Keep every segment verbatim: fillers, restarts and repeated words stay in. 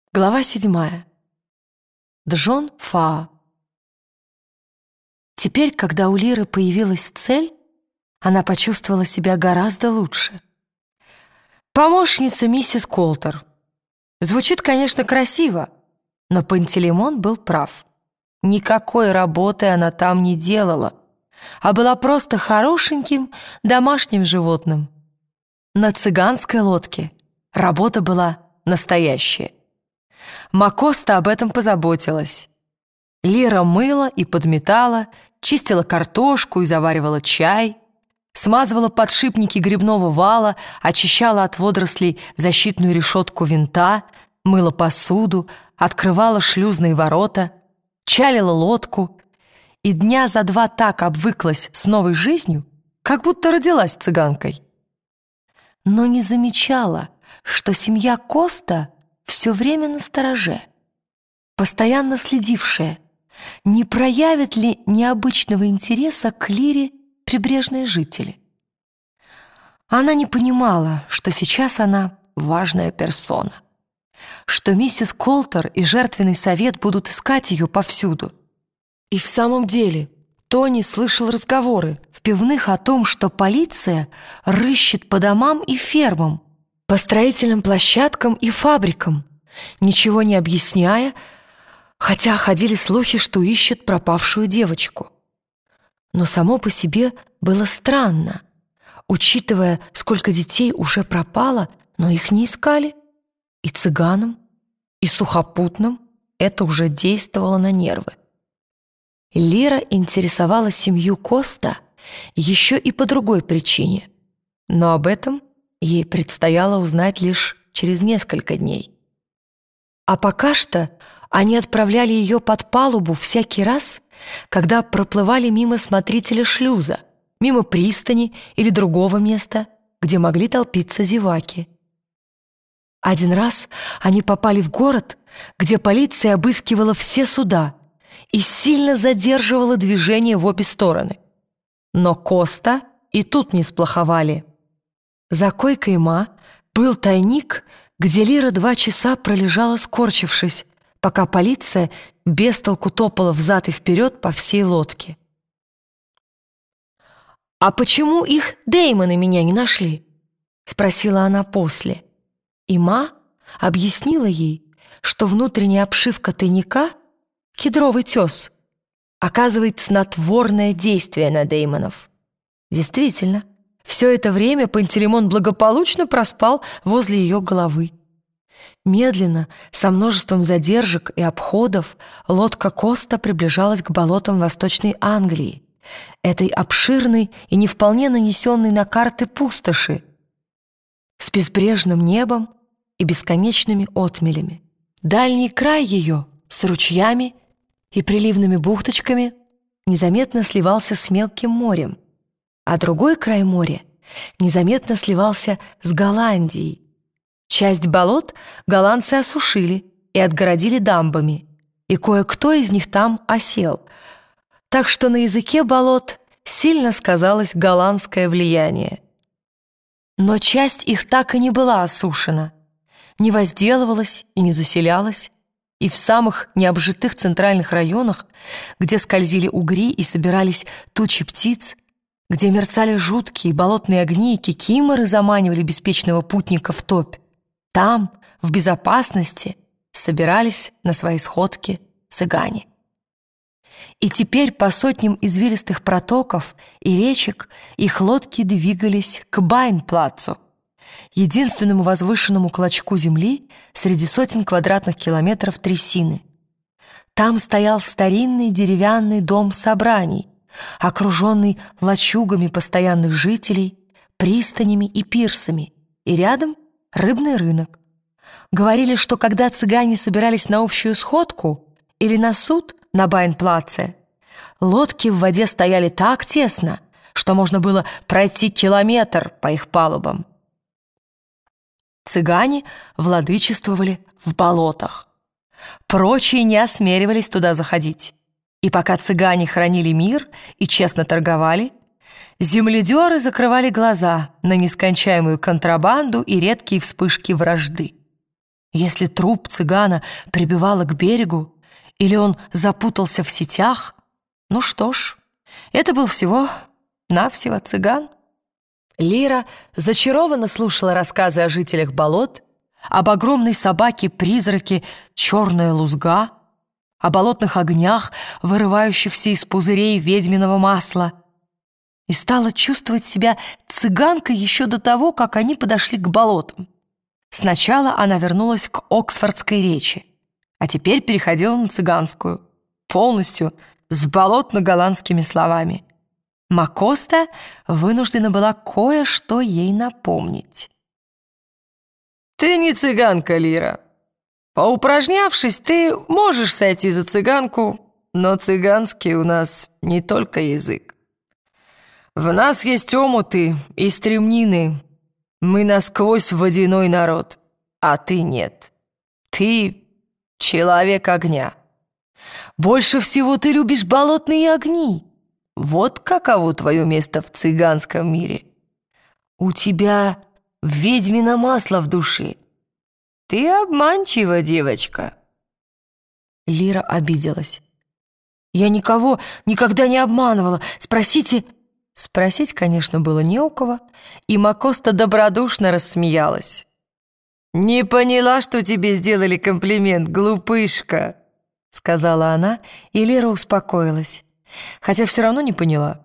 Глава седьмая. Джон Фаа. Теперь, когда у Лиры появилась цель, она почувствовала себя гораздо лучше. Помощница миссис Колтер. Звучит, конечно, красиво, но Пантелеймон был прав. Никакой работы она там не делала, а была просто хорошеньким домашним животным. На цыганской лодке работа была настоящая. Макоста об этом позаботилась. Лира мыла и подметала, чистила картошку и заваривала чай, смазывала подшипники гребного вала, очищала от водорослей защитную решетку винта, мыла посуду, открывала шлюзные ворота, чалила лодку и дня за два так обвыклась с новой жизнью, как будто родилась цыганкой. Но не замечала, что семья Коста все время настороже, постоянно следившая, не проявят ли необычного интереса к Лире прибрежные жители. Она не понимала, что сейчас она важная персона, что миссис Колтер и жертвенный совет будут искать ее повсюду. И в самом деле Тони слышал разговоры в пивных о том, что полиция рыщет по домам и фермам, по строительным площадкам и фабрикам, ничего не объясняя, хотя ходили слухи, что ищет пропавшую девочку. Но само по себе было странно, учитывая, сколько детей уже пропало, но их не искали. И цыганам, и сухопутным это уже действовало на нервы. Лира интересовала семью Коста еще и по другой причине, но об этом ей предстояло узнать лишь через несколько дней. А пока что они отправляли ее под палубу всякий раз, когда проплывали мимо смотрителя шлюза, мимо пристани или другого места, где могли толпиться зеваки. Один раз они попали в город, где полиция обыскивала все суда и сильно задерживала движение в обе стороны. Но Коста и тут не сплоховали. За койкой Ма был тайник, где Лира два часа пролежала скорчившись, пока полиция без толку топала взад и вперед по всей лодке. «А почему их Деймоны меня не нашли?» — спросила она после. И Ма объяснила ей, что внутренняя обшивка тайника, кедровый тес, оказывает снотворное действие на Деймонов. Действительно, все это время Пантелеймон благополучно проспал возле ее головы. Медленно, со множеством задержек и обходов, лодка Коста приближалась к болотам Восточной Англии, этой обширной и не вполне нанесенной на карты пустоши, с безбрежным небом и бесконечными отмелями. Дальний край ее с ручьями и приливными бухточками незаметно сливался с мелким морем, а другой край моря незаметно сливался с Голландией. Часть болот голландцы осушили и отгородили дамбами, и кое-кто из них там осел, так что на языке болот сильно сказалось голландское влияние. Но часть их так и не была осушена, не возделывалась и не заселялась, и в самых необжитых центральных районах, где скользили угри и собирались тучи птиц, где мерцали жуткие болотные огни и кикиморы заманивали беспечного путника в топь, там, в безопасности, собирались на свои сходки цыгане. И теперь по сотням извилистых протоков и речек их лодки двигались к Байнплацу, единственному возвышенному клочку земли среди сотен квадратных километров трясины. Там стоял старинный деревянный дом собраний, окруженный лачугами постоянных жителей, пристанями и пирсами, и рядом рыбный рынок. Говорили, что когда цыгане собирались на общую сходку или на суд на Байнплаце, лодки в воде стояли так тесно, что можно было пройти километр по их палубам. Цыгане владычествовали в болотах. Прочие не осмеливались туда заходить. И пока цыгане хранили мир и честно торговали, земледеры закрывали глаза на нескончаемую контрабанду и редкие вспышки вражды. Если труп цыгана прибивало к берегу, или он запутался в сетях, ну что ж, это был всего-навсего цыган. Лира зачарованно слушала рассказы о жителях болот, об огромной собаке-призраке черная лузга, о болотных огнях, вырывающихся из пузырей ведьминого масла, и стала чувствовать себя цыганкой еще до того, как они подошли к болотам. Сначала она вернулась к оксфордской речи, а теперь переходила на цыганскую, полностью с болотно-голландскими словами. Макоста вынуждена была кое-что ей напомнить. «Ты не цыганка, Лира. Поупражнявшись, ты можешь сойти за цыганку, но цыганский у нас не только язык. В нас есть омуты и стремнины. Мы насквозь водяной народ, а ты нет. Ты человек огня. Больше всего ты любишь болотные огни. Вот каково твое место в цыганском мире. У тебя ведьмино масло в душе. Ты обманчива, девочка». Лира обиделась. «Я никого никогда не обманывала. Спросите...» Спросить, конечно, было не у кого, и Макоста добродушно рассмеялась. «Не поняла, что тебе сделали комплимент, глупышка», — сказала она, и Лира успокоилась, хотя все равно не поняла.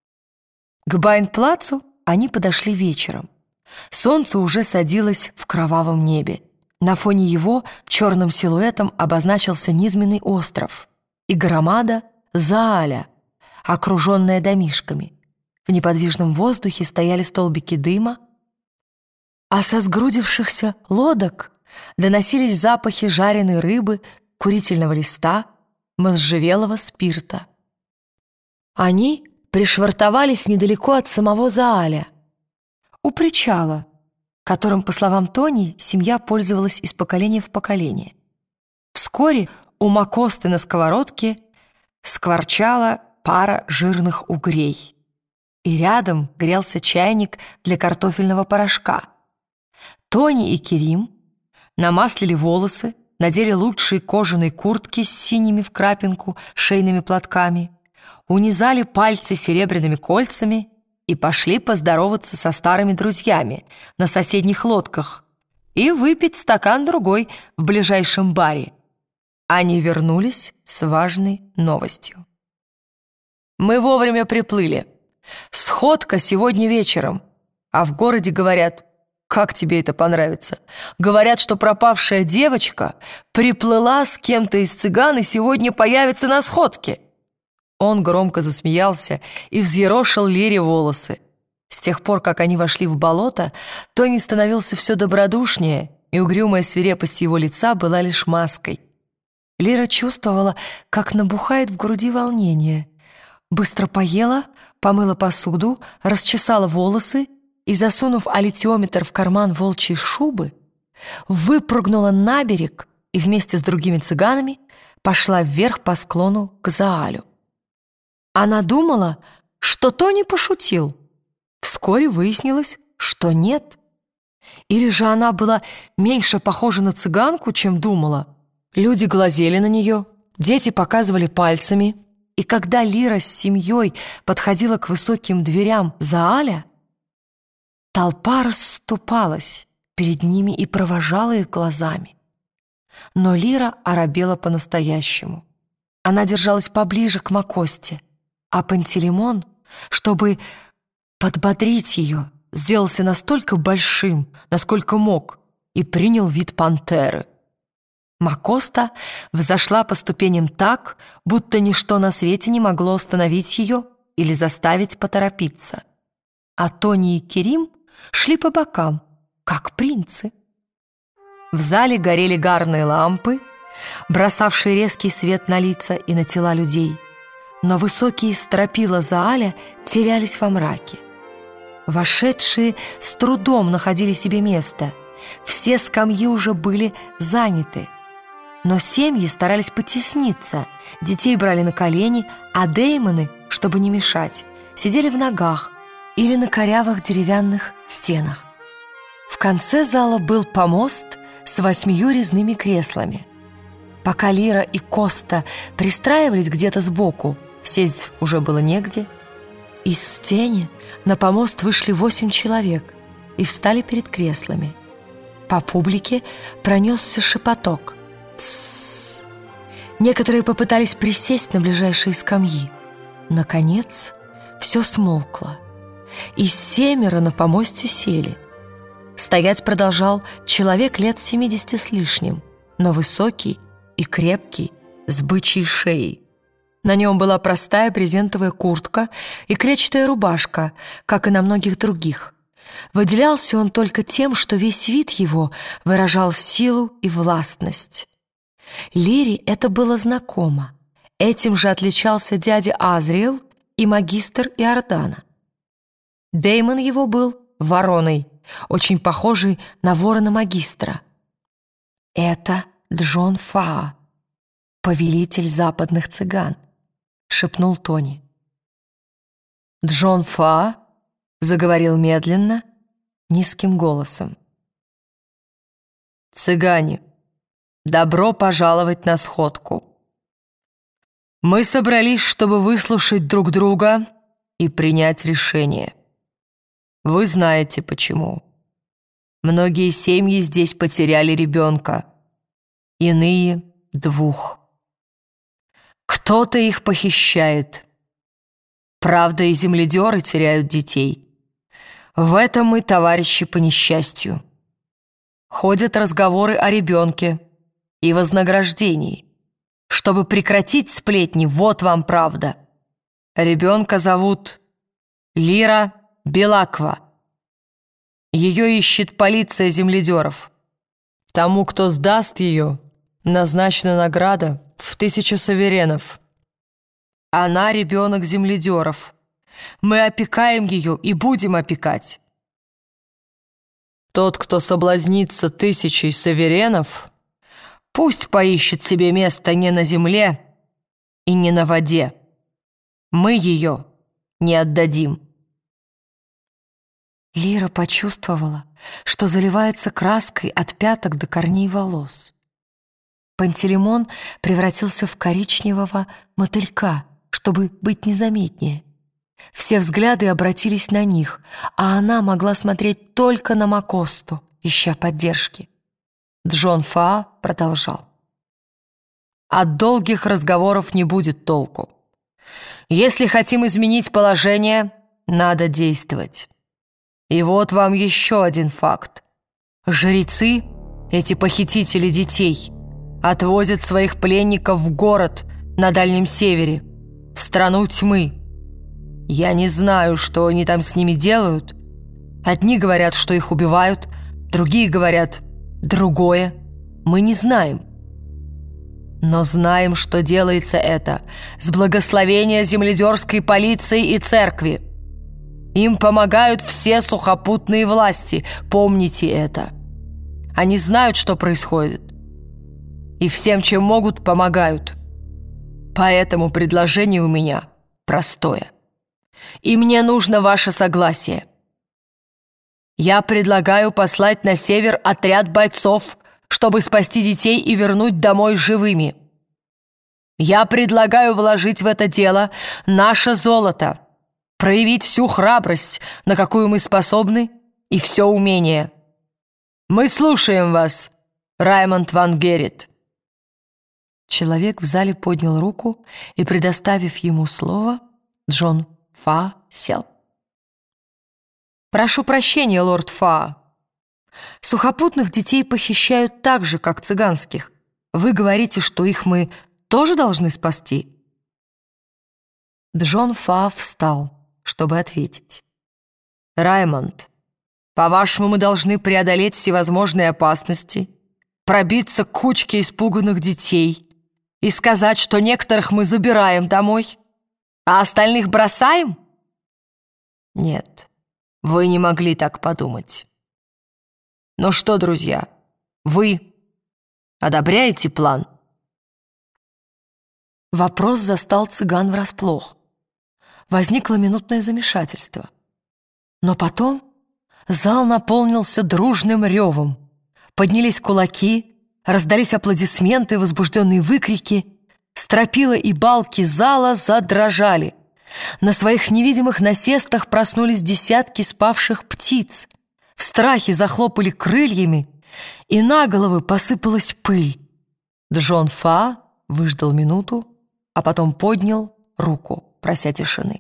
К Байнплацу они подошли вечером. Солнце уже садилось в кровавом небе. На фоне его черным силуэтом обозначился низменный остров и громада Зааля, окруженная домишками. В неподвижном воздухе стояли столбики дыма, а со сгрудившихся лодок доносились запахи жареной рыбы, курительного листа, можжевелого спирта. Они пришвартовались недалеко от самого Зааля, у причала, которым, по словам Тони, семья пользовалась из поколения в поколение. Вскоре у Макосты на сковородке скворчала пара жирных угрей, и рядом грелся чайник для картофельного порошка. Тони и Керим намаслили волосы, надели лучшие кожаные куртки с синими в крапинку шейными платками, унизали пальцы серебряными кольцами и пошли поздороваться со старыми друзьями на соседних лодках и выпить стакан-другой в ближайшем баре. Они вернулись с важной новостью. «Мы вовремя приплыли. Сходка сегодня вечером. А в городе говорят, как тебе это понравится, говорят, что пропавшая девочка приплыла с кем-то из цыган и сегодня появится на сходке». Он громко засмеялся и взъерошил Лире волосы. С тех пор, как они вошли в болото, Тони становился все добродушнее, и угрюмая свирепость его лица была лишь маской. Лира чувствовала, как набухает в груди волнение. Быстро поела, помыла посуду, расчесала волосы и, засунув аллитиометр в карман волчьей шубы, выпрыгнула на берег и вместе с другими цыганами пошла вверх по склону к Заалю. Она думала, что Тони пошутил. Вскоре выяснилось, что нет. Или же она была меньше похожа на цыганку, чем думала. Люди глазели на нее, дети показывали пальцами, и когда Лира с семьей подходила к высоким дверям Зааля, толпа расступалась перед ними и провожала их глазами. Но Лира оробела по-настоящему. Она держалась поближе к Макосте, а Пантелеймон, чтобы подбодрить ее, сделался настолько большим, насколько мог, и принял вид пантеры. Макоста взошла по ступеням так, будто ничто на свете не могло остановить ее или заставить поторопиться. А Тони и Керим шли по бокам, как принцы. В зале горели гарные лампы, бросавшие резкий свет на лица и на тела людей, но высокие стропила Зааля терялись во мраке. Вошедшие с трудом находили себе место, все скамьи уже были заняты, но семьи старались потесниться, детей брали на колени, а деймоны, чтобы не мешать, сидели в ногах или на корявых деревянных стенах. В конце зала был помост с восьмию резными креслами. Пока Лира и Коста пристраивались где-то сбоку, сесть уже было негде, из тени на помост вышли восемь человек и встали перед креслами. По публике пронесся шепоток. «Тссс!» Некоторые попытались присесть на ближайшие скамьи. Наконец, все смолкло, и семеро на помосте сели. Стоять продолжал человек лет семидесяти с лишним, но высокий и крепкий, с бычьей шеей. На нем была простая брезентовая куртка и клетчатая рубашка, как и на многих других. Выделялся он только тем, что весь вид его выражал силу и властность. Лире это было знакомо. Этим же отличался дядя Азриэл и магистр Иордана. Дэймон его был вороной, очень похожий на ворона-магистра. «Это Джон Фаа, повелитель западных цыган», — шепнул Тони. «Джон Фаа?» — заговорил медленно, низким голосом. «Цыгане, добро пожаловать на сходку. Мы собрались, чтобы выслушать друг друга и принять решение. Вы знаете, почему. Многие семьи здесь потеряли ребенка, иные — двух. Кто-то их похищает. Правда, и земледеры теряют детей. В этом мы товарищи по несчастью. Ходят разговоры о ребенке и вознаграждении. Чтобы прекратить сплетни, вот вам правда. Ребенка зовут Лира Белаква. Ее ищет полиция земледеров. Тому, кто сдаст ее, назначена награда в тысячу саверенов. Она ребенок земледеров. Мы опекаем ее и будем опекать. Тот, кто соблазнится тысячей саверенов, пусть поищет себе место не на земле и не на воде. Мы ее не отдадим». Лира почувствовала, что заливается краской от пяток до корней волос. Пантелеймон превратился в коричневого мотылька, чтобы быть незаметнее. Все взгляды обратились на них, а она могла смотреть только на Макосту, ища поддержки. Джон Фаа продолжал. «От долгих разговоров не будет толку. Если хотим изменить положение, надо действовать. И вот вам еще один факт. Жрецы, эти похитители детей, отвозят своих пленников в город на Дальнем Севере, в страну тьмы. Я не знаю, что они там с ними делают. Одни говорят, что их убивают, другие говорят другое. Мы не знаем. Но знаем, что делается это с благословения земледерской полиции и церкви. Им помогают все сухопутные власти, помните это. Они знают, что происходит, и всем, чем могут, помогают. Поэтому предложение у меня простое. И мне нужно ваше согласие. Я предлагаю послать на север отряд бойцов, чтобы спасти детей и вернуть домой живыми. Я предлагаю вложить в это дело наше золото, проявить всю храбрость, на какую мы способны, и все умение. Мы слушаем вас, Раймонд ван Геррит». Человек в зале поднял руку, и, предоставив ему слово, Джон Фаа сел. «Прошу прощения, лорд Фаа. Сухопутных детей похищают так же, как цыганских. Вы говорите, что их мы тоже должны спасти?» Джон Фаа встал, чтобы ответить. «Раймонд, по-вашему, мы должны преодолеть всевозможные опасности, пробиться к кучке испуганных детей и сказать, что некоторых мы забираем домой, а остальных бросаем? Нет, вы не могли так подумать. Ну что, друзья, вы одобряете план?» Вопрос застал цыган врасплох. Возникло минутное замешательство. Но потом зал наполнился дружным ревом. Поднялись кулаки, раздались аплодисменты, возбужденные выкрики. Стропила и балки зала задрожали. На своих невидимых насестах проснулись десятки спавших птиц. В страхе захлопали крыльями, и на головы посыпалась пыль. Джон Фа выждал минуту, а потом поднял руку, прося тишины.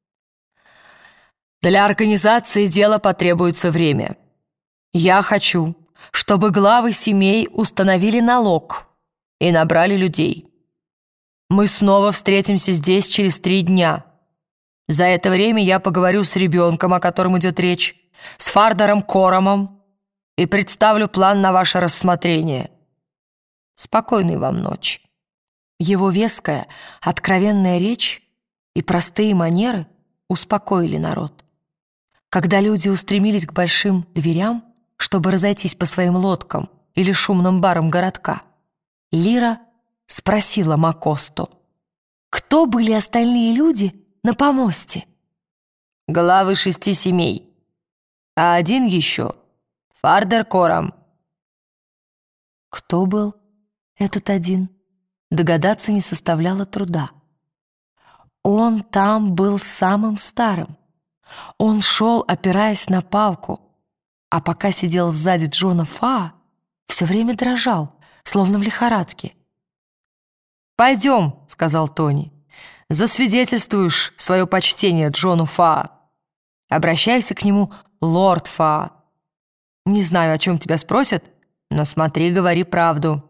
«Для организации дела потребуется время. Я хочу, чтобы главы семей установили налог и набрали людей. Мы снова встретимся здесь через три дня. За это время я поговорю с ребенком, о котором идет речь, с Фардером Корамом, и представлю план на ваше рассмотрение. Спокойной вам ночи». Его веская, откровенная речь и простые манеры успокоили народ. Когда люди устремились к большим дверям, чтобы разойтись по своим лодкам или шумным барам городка, Лира спросила Макосту: «Кто были остальные люди на помосте?» «Главы шести семей, а один еще — Фардер Корам». Кто был этот один? Догадаться не составляло труда. Он там был самым старым. Он шел, опираясь на палку, а пока сидел сзади Джона Фа, все время дрожал, словно в лихорадке. «Пойдем», — сказал Тони, — «засвидетельствуешь свое почтение Джону Фа. Обращайся к нему, лорд Фа. Не знаю, о чем тебя спросят, но смотри, говори правду».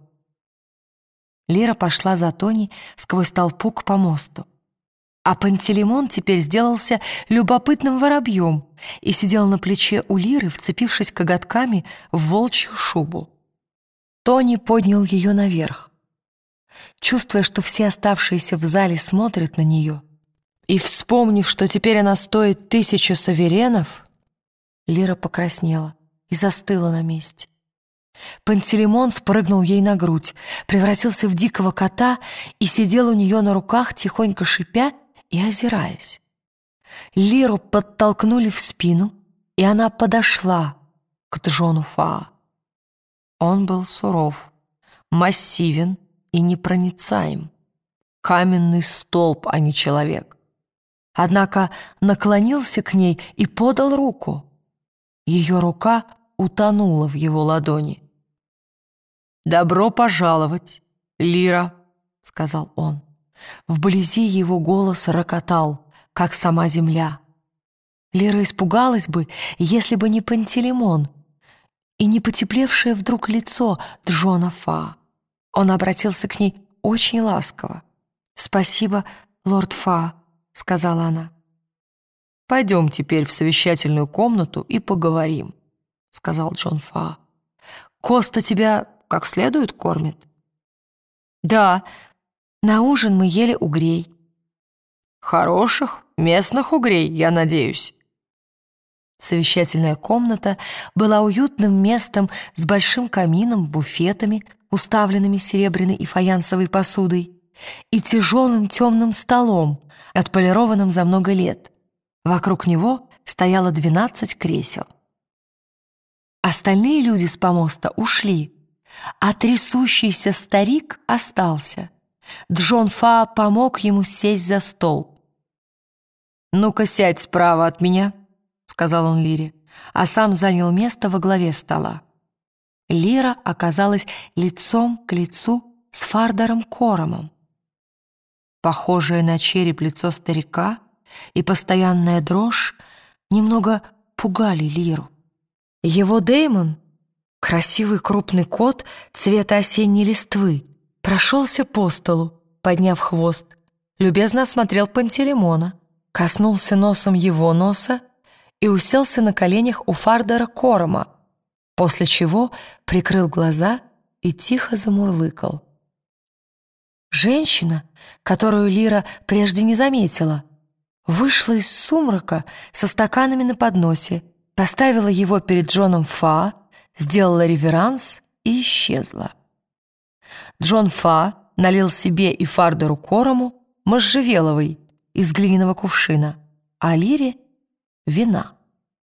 Лира пошла за Тони сквозь толпу к помосту. А Пантелеймон теперь сделался любопытным воробьем и сидел на плече у Лиры, вцепившись коготками в волчью шубу. Тони поднял ее наверх. Чувствуя, что все оставшиеся в зале смотрят на нее, и вспомнив, что теперь она стоит тысячу саверенов, Лира покраснела и застыла на месте. Пантелеймон спрыгнул ей на грудь, превратился в дикого кота и сидел у нее на руках, тихонько шипя и озираясь. Лиру подтолкнули в спину, и она подошла к Джону Фа. Он был суров, массивен и непроницаем. Каменный столб, а не человек. Однако наклонился к ней и подал руку. Ее рука утонула в его ладони. «Добро пожаловать, Лира», — сказал он. Вблизи его голос рокотал, как сама земля. Лира испугалась бы, если бы не Пантелеймон и не потеплевшее вдруг лицо Джона Фа. Он обратился к ней очень ласково. «Спасибо, лорд Фа», — сказала она. «Пойдем теперь в совещательную комнату и поговорим», — сказал Джон Фа. «Коста тебя как следует кормит?» «Да, на ужин мы ели угрей». «Хороших, местных угрей, я надеюсь». Совещательная комната была уютным местом с большим камином, буфетами, уставленными серебряной и фаянсовой посудой, и тяжелым темным столом, отполированным за много лет. Вокруг него стояло двенадцать кресел. Остальные люди с помоста ушли, а трясущийся старик остался. Джон Фа помог ему сесть за стол. «Ну-ка, сядь справа от меня», — сказал он Лире, а сам занял место во главе стола. Лира оказалась лицом к лицу с Фардером Корамом. Похожее на череп лицо старика и постоянная дрожь немного пугали Лиру. Его Дэймон, красивый крупный кот цвета осенней листвы, прошелся по столу, подняв хвост, любезно осмотрел Пантелеймона, коснулся носом его носа и уселся на коленях у Фардера Корама, после чего прикрыл глаза и тихо замурлыкал. Женщина, которую Лира прежде не заметила, вышла из сумрака со стаканами на подносе, поставила его перед Джоном Фа, сделала реверанс и исчезла. Джон Фа налил себе и Фардеру Кораму можжевеловой из глиняного кувшина, а Лире — вина.